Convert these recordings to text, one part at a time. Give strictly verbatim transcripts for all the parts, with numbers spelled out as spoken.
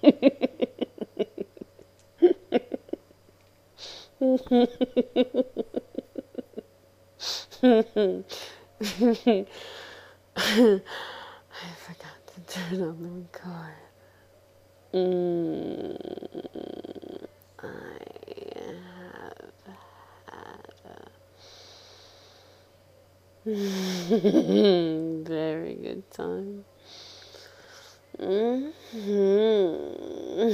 I forgot to turn on the record. Mm, I have very good time. Mm-hmm.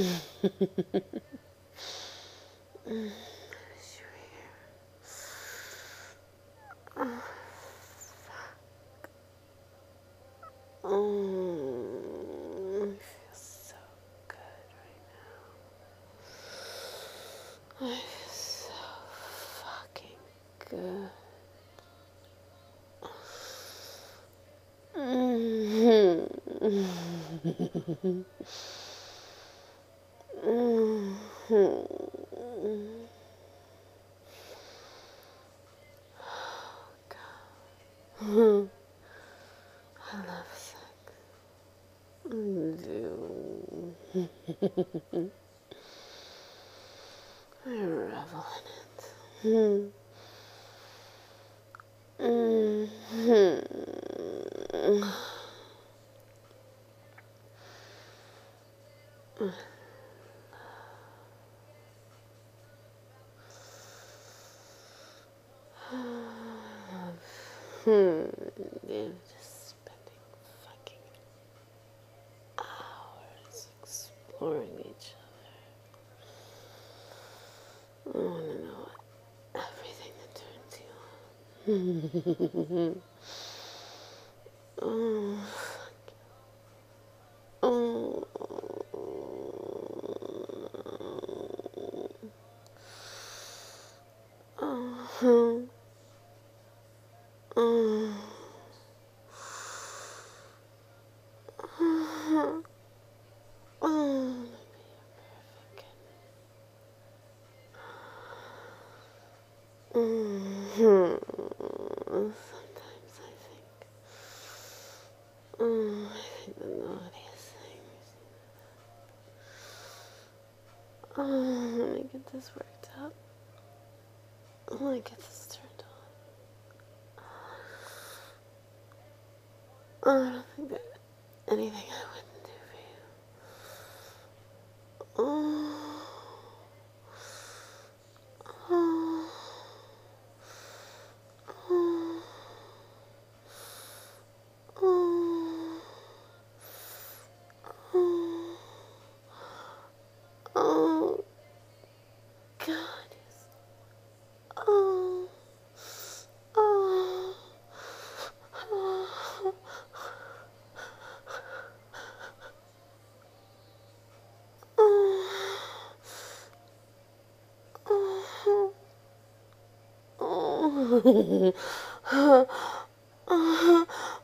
Oh, I feel so good right now. I feel so fucking good. Mm-hmm. Mm-hmm. God. I love sex. I do. I revel in it. Mm-hmm. Hmm. Yeah, just spending fucking hours exploring each other. I want to know everything that turns you on. Oh, oh, oh, oh, oh, oh. Mm-hmm. Sometimes I think, oh, I think the naughtiest thing. Oh, let me get this worked up. Let me get this turned on. Oh, I don't think there's anything I wouldn't do for you. Oh, oh, oh, oh, oh, oh, God, yes. Oh, oh, oh, oh, oh, oh, oh,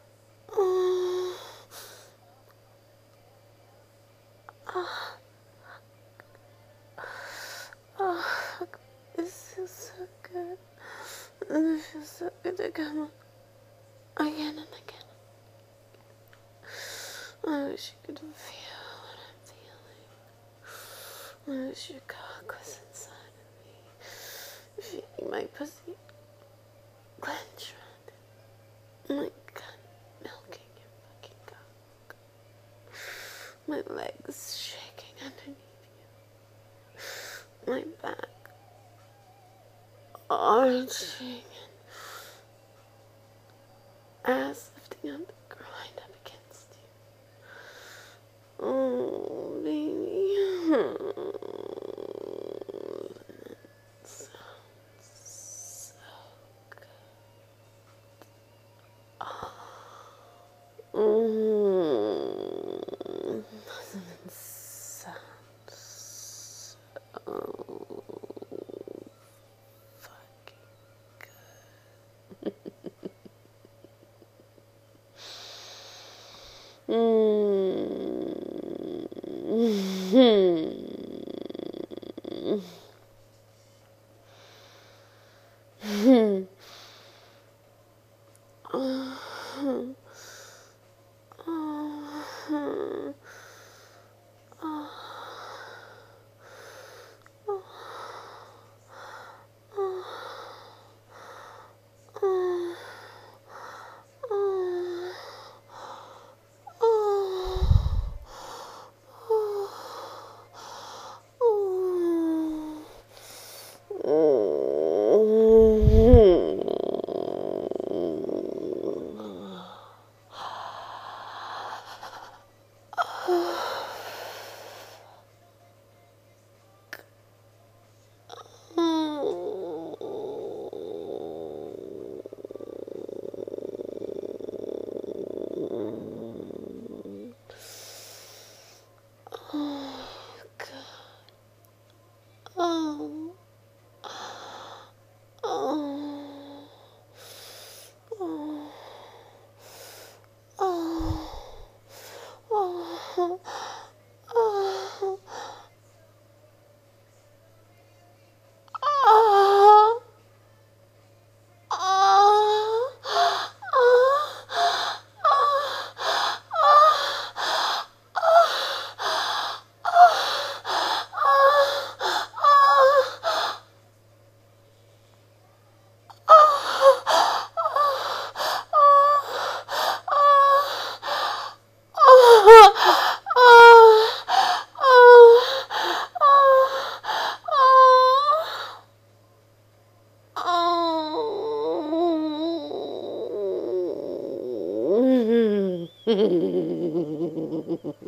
oh, this feels so good. And it feels so good to come again and again. I wish you could feel what I'm feeling. I wish your cock was inside of me, feeling my pussy clench around it. My gun milking your fucking cock. My legs shaking underneath you. My back arching and ass lifting up the grind up against you. Oh, baby. That sounds so good. Mm. Doesn't it sound so fucking good? Mm.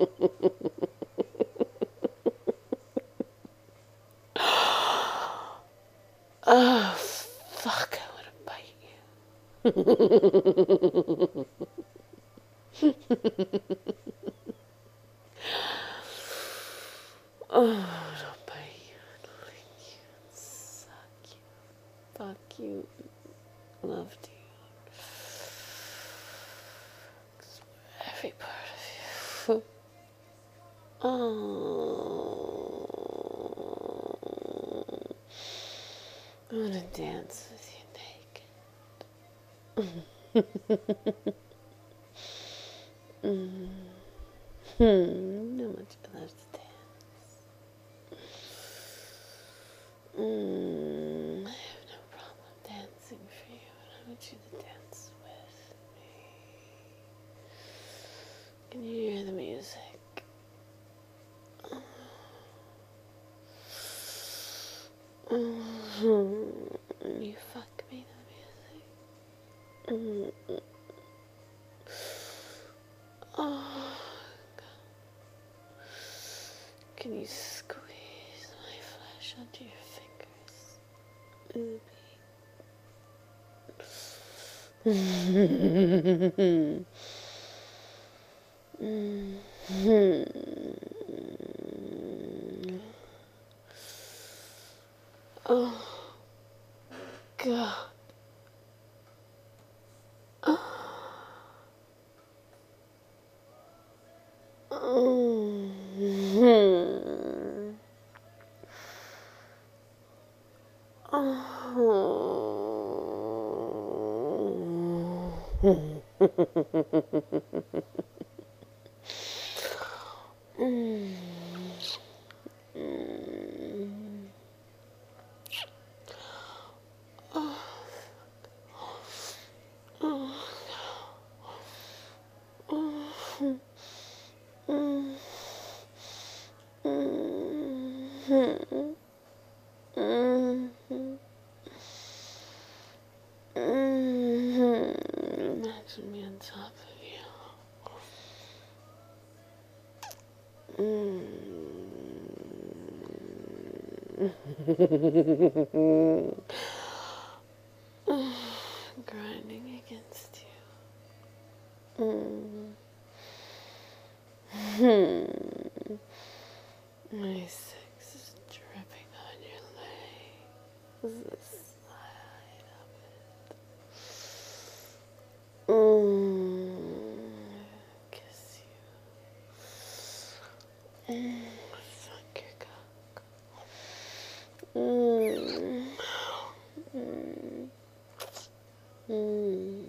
Oh, fuck, I want to bite you. Oh, don't bite you, lick you, suck you, fuck you, love you. Every part of you. Oh, I want to dance with you naked. mm. Hmm, how much I love to dance. Mm, I have no problem dancing for you, and I want you to dance with me. Can you hear the music? Mm-hmm. You fuck me to the music. Mm-hmm. Oh, God. Can you squeeze my flesh onto your fingers? Mm-hmm. Mm-hmm. Oh, God. Oh. Mm-hmm. Oh. Mm. Mm. Oh. Oh. Oh. Mm. Mm. Mm. Mm. Imagine me on top of you. Mm. Grinding against you. Mm. My sex is dripping on your legs. The side of it. Mm. Kiss you. Mm. Suck your cock. Mm. Mm. Mm.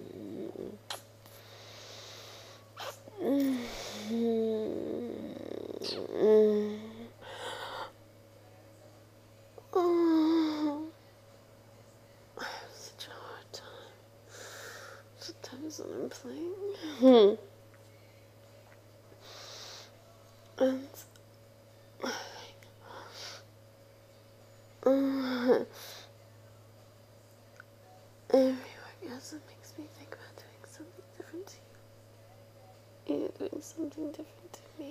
Mm. Mm. Oh, I have such a hard time sometimes when I'm playing. Hmm. And uh, every orgasm makes me think about doing something different to you. You're doing something different to me.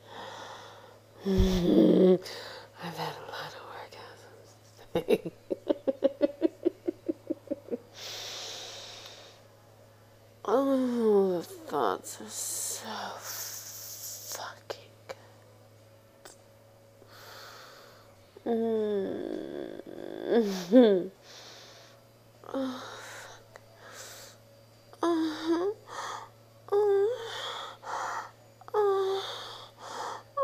I've had a lot of orgasms today. Oh, the thoughts are so fucking good. Mm-hmm. Oh, fuck. Uh-huh. Uh, uh, uh,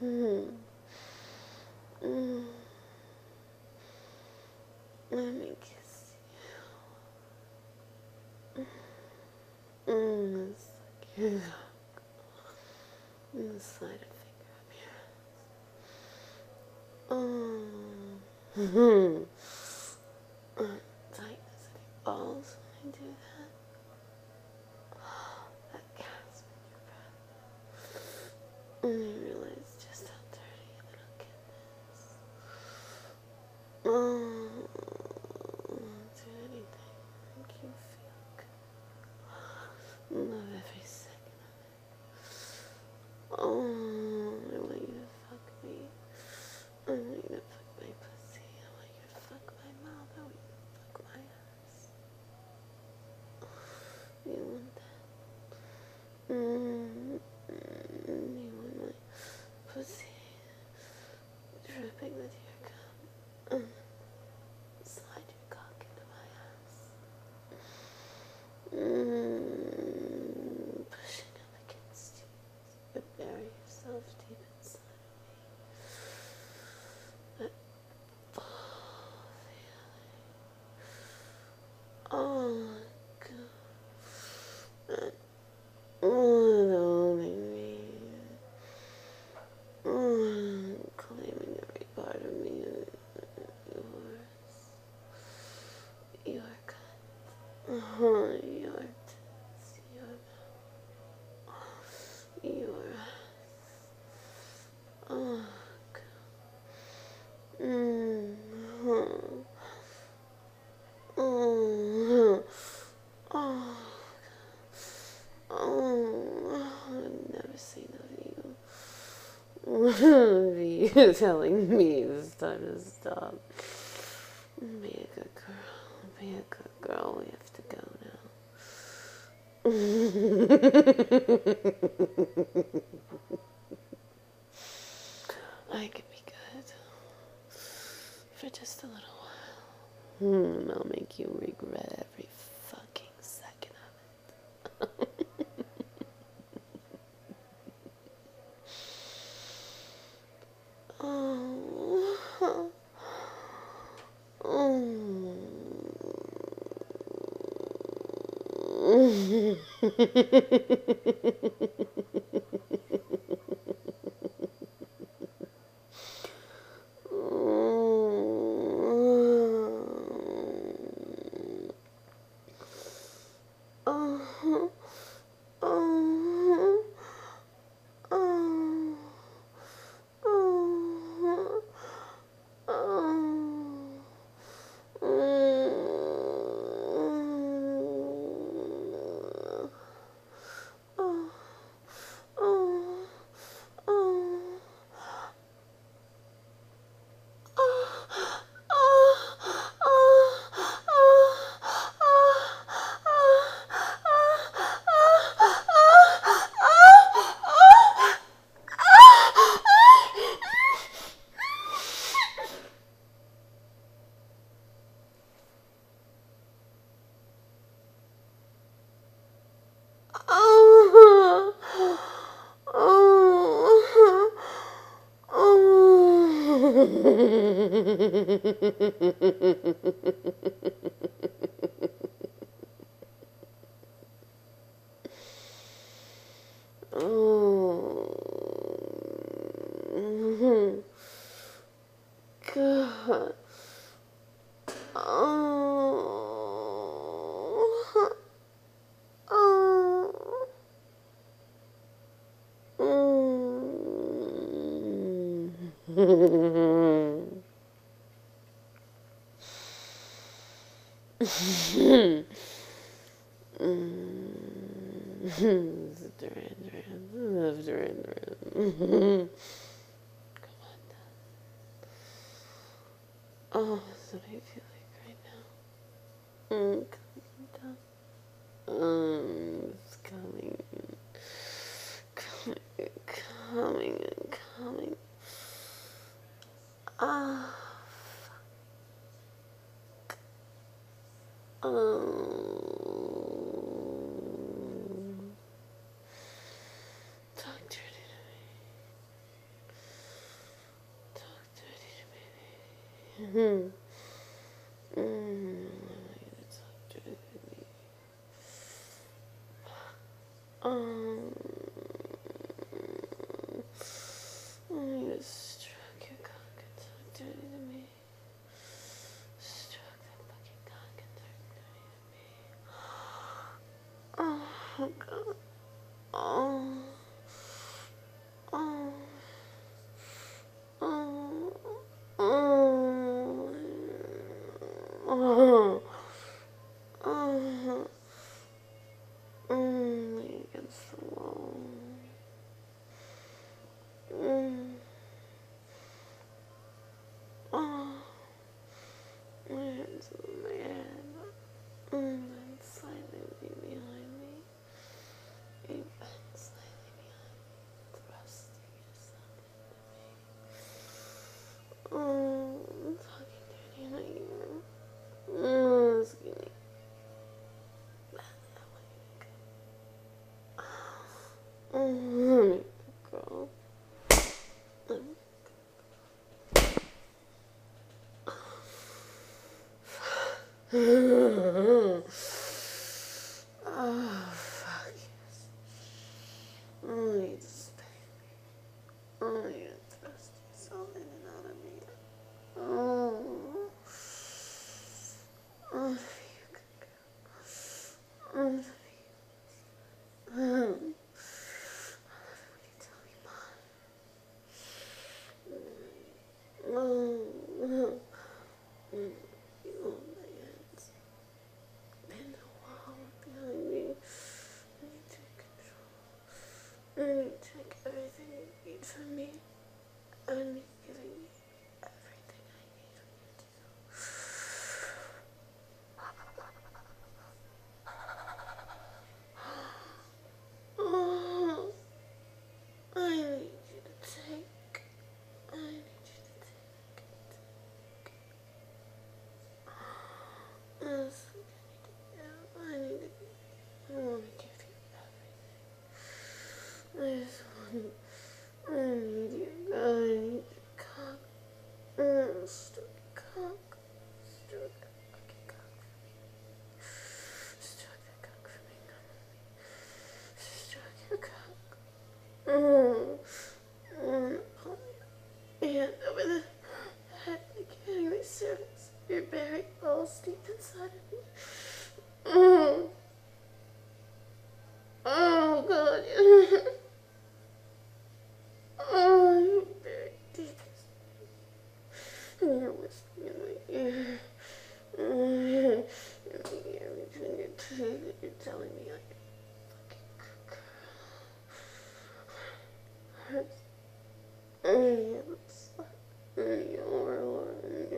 Mm. Mm. Let me kiss you. Mm. It's like you inside a finger up your ass. Mm. Mm. Tightness of your balls when I do that. That gasp in your breath. And you realize just how dirty a little kitten is. Oh, do anything make you feel good. Love every second of it. Oh, I want you to fuck me. I want you to fuck my pussy. I want you to fuck my mouth. I want you to fuck my ass. You want that? Mm, mm, you want my pussy dripping with your cum? Mm. Slide your cock into my ass. Mm, pushing up against you. But bury yourself deep inside of me. That full feeling. Oh, God. Oh, me. Oh, claiming every part of me yours. Your cunt. Oh, your tits. Your mouth. Your ass. Oh, God. Mm. Oh. Oh. Oh. Oh. I've never seen of you. You telling me it's time to stop. Be a good girl. Be a good girl. We have to go now. I can be good. For just a little while. Hmm, I'll make you regret every fucking second of it. Oh. Oh. Oh. Oh. Oh. Oh. Oh. Oh. Oh. Oh. Oh, God. Oh, oh, mm. Duran Duran. I love Duran Duran. Come on now. Oh, that's what I feel like right now. Mm, coming down. Um, it's coming. Coming and coming and coming. Ah, fuck. Oh. Talk dirty to me. Mm. Mm. It's so dirty. Um, I need to stroke your cock and talk dirty to me. Stroke that fucking cock and talk dirty to me. Oh, God. Oh. Oh. Oh. Oh. Oh. Oh. Mm, against the wall. Mm. Oh. My hands on my head. Mm, and slightly behind me. You bend slightly behind me, thrusting yourself into me. Oh, I'm talking dirty in my ear. Mm, skinny. Mm, girl. Mm. Oh, fuck yes. Oh, you just oh, you thrust yourself in and out of me. Oh, oh, you good girl. Oh, oh. What you tell me, Mom? Oh, oh. Mm. You hold my hands. Bend the wall behind me. And you take control. And you take everything you need from me. And you're giving me everything I need from you too. Oh, I need you to take. I need you to take. Yes, I need to give. I want to give you everything. I just want. I need you. I need your cock. Mm, stroke your cock. Stroke that fucking cock for me. Stroke that cock for me. Come on. Stroke your cock. Mm. Mm. Hold your hand over the head like you're getting my cervix. You're buried balls deep inside of me. Mm. Oh, God. Oh, you're buried deep inside. And you're whispering in my ear. Mm. In my ear between your teeth. You're telling me I hurts. Mm. It's mm. You're alone.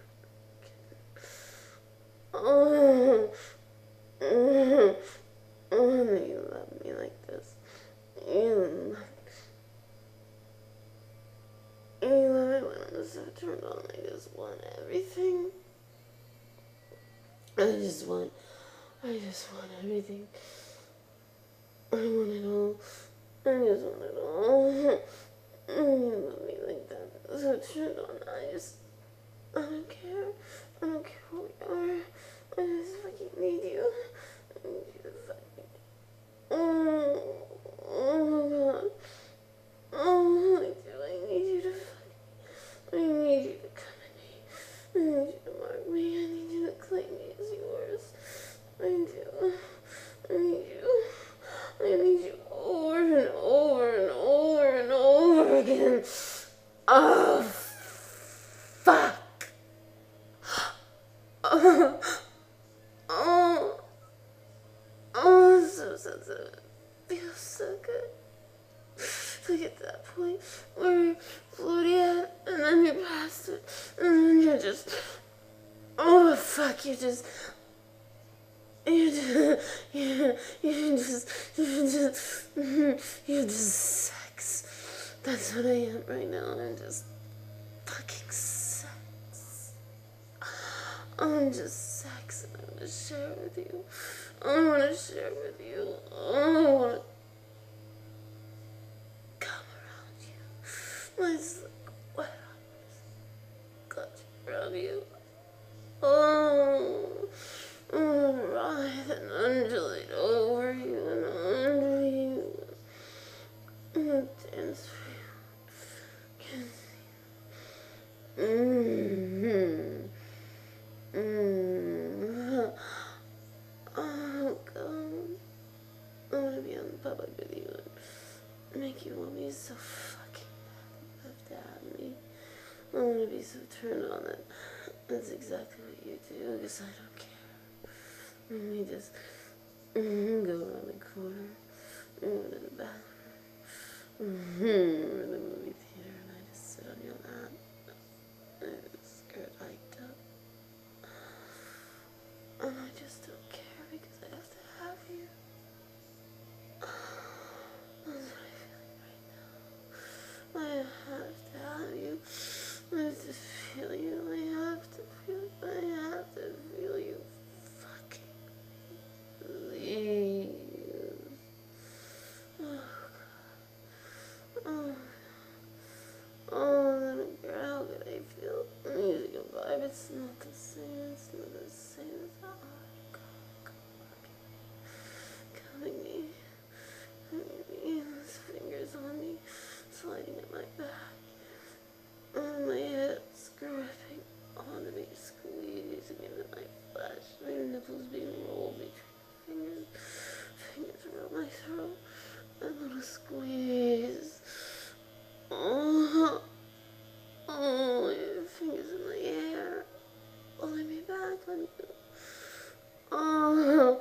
Oh. Mm. Oh, you love me like this. You love You love it when I'm so turned on. I just want everything. I just want, I just want everything. I want it all. I just want it all. You love me like that. So turned on. I just, I don't care. I don't care who we are. I just fucking need you. I need you to fucking. Oh, oh my God. Oh, I do. I need you to fucking. I need you to come at me. I need you to mark me. I need you to claim me as yours. I do. I need you. I need you over and over and over and over again. Oh, fuck. Oh, oh, oh, it's so sensitive. It feels so good. To get to that point where you're floaty at, and then you're past it, and then you're just, oh, fuck, you just, you just, you, you just, you just, you just sex. That's what I am right now. I'm just fucking sex. I'm just sex, and I want to share with you. I want to share with you. I want to come around you. My slick wet eyes clutch around love you. Oh, I'm gonna writhe and undulate over you and under you. I'm gonna dance for you. Kiss you. Mm-hmm. Mm-hmm. Oh, God. I'm gonna be on the public with you and make you want me so fucking bad you have to have me. I'm gonna be so turned on that that's exactly what you do, because I don't care. And we just mm, go around the corner, and go to the bathroom, mm-hmm, or the movie theater, and I just sit on your lap, and the skirt hiked up. And I just don't care because I have to have you. That's what I feel like right now. I have to have you. I have to feel you. I have to feel you. I have to feel you. Fucking please. Oh, God. Oh, oh, little girl, how could I feel the musical vibe? It's not the same. It's not the same as that. Oh, God, God. Coming me. Coming me. His fingers on me. Sliding at my back. On my hips, gripping onto me, squeezing into my flesh, my nipples being rolled between my fingers, fingers around my throat, a little squeeze. Oh, oh, your fingers in my hair, pulling me back on you. Oh,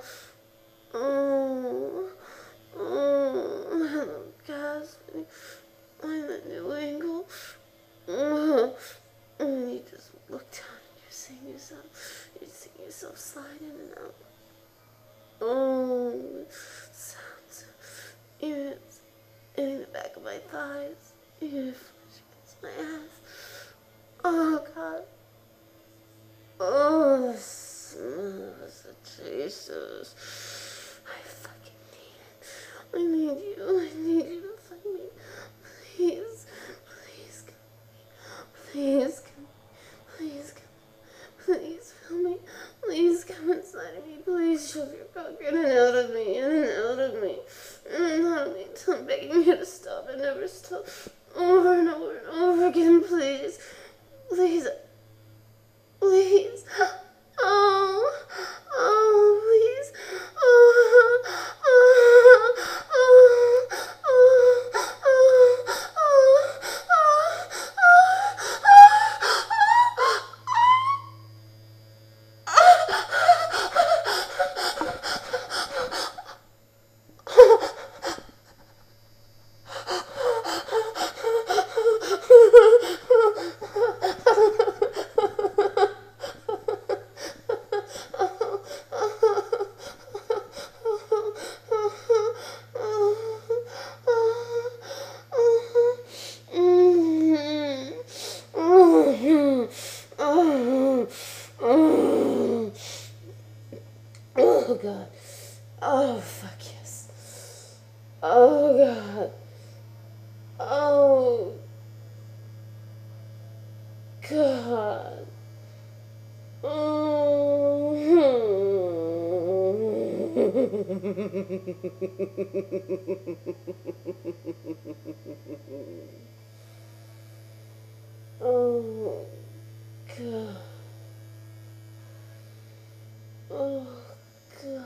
oh, oh, my little gasping, I'm a new ankle. Oh, and you just look down and you sing yourself, you sing yourself slide in and out. Oh, sounds, even in the back of my thighs, even if against my ass. Oh, God. Oh, the smell of us, the taste of us. I fucking need it. I need you. I need you to fuck me. Please. Please come. Please come. Please come. Please feel me. Please come inside of me. Please shove your cock in and out of me. In and out of me. In and out of me. Till I'm begging you to stop and never stop. Over and over and over again. Please. Please. Please. Oh. Oh, please. Oh. Oh. Oh. Oh. Oh. Oh. Oh, God. Oh, fuck yes. Oh, God. Oh, God. Oh, oh, God. Oh, God.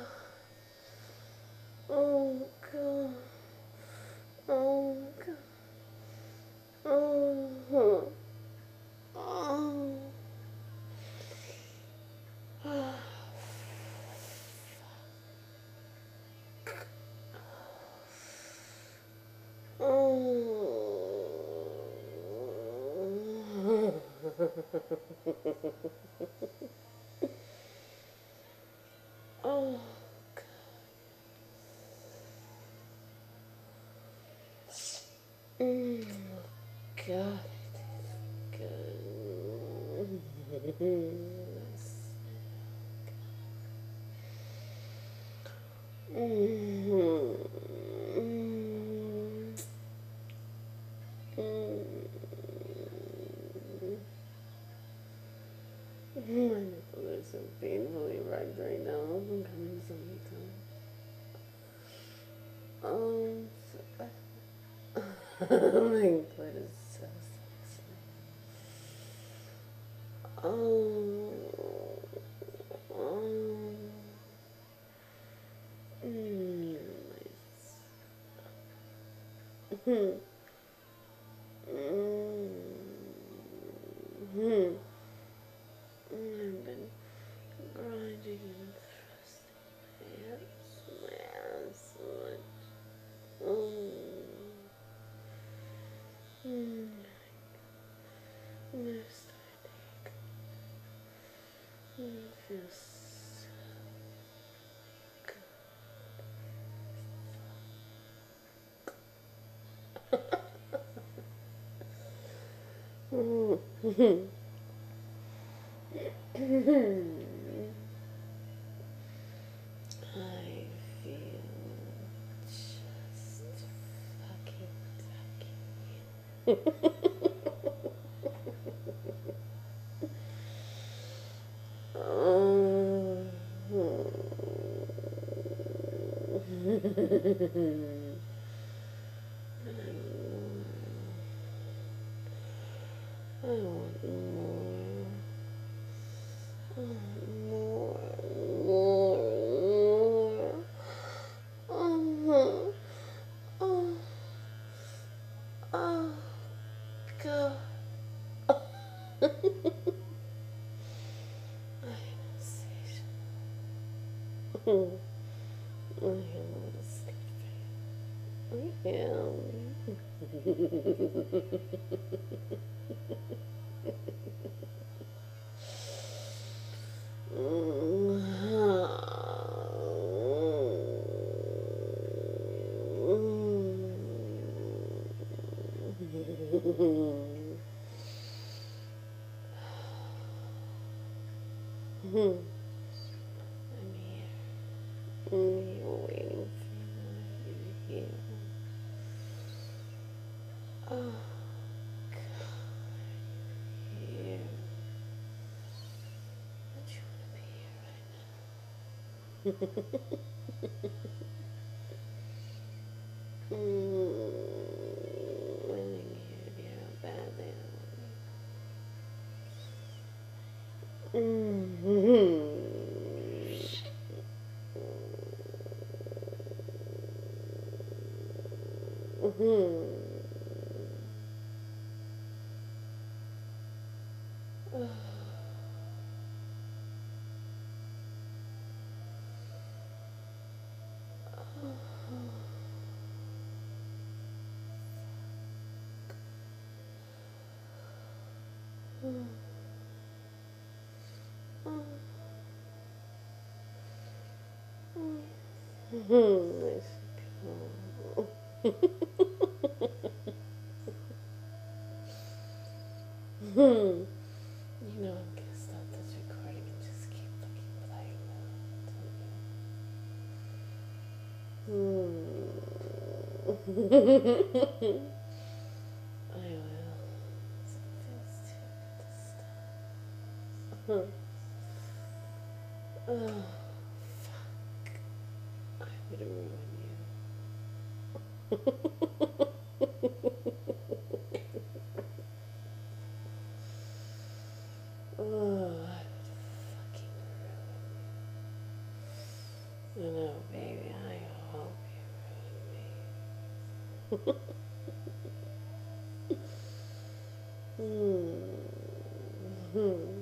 Oh, God. Oh, God. Oh, oh. Oh, mm, God, good. Mm, mm, my god, it's so sexy. Oh. Oh. Mm, nice. Mm. Mm. I've been grinding and thrusting my ass, my ass so much. Mm. Mm. No starting. It feels so good. I feel just fucking tacky. Oh. I want more. I want more. More. More. Oh. Oh. Oh. God. I am insatiable. I am sleeping. I am. I'm here. I'm here waiting for you here. Oh, God, here. Don't you want to be here right now? mm, Willing you, dear, how badly I want you. Mm-hmm. Mm-hmm. Mm-hmm. Nice girl. Hmm. You know I'm gonna stop this recording and just keep fucking playing now. Hmm. I will. It feels too good to stop. Oh, fuck. I would ruin you. Oh, I would fucking ruin you. I know, baby. I hope you ruin me. Hmm. Hmm.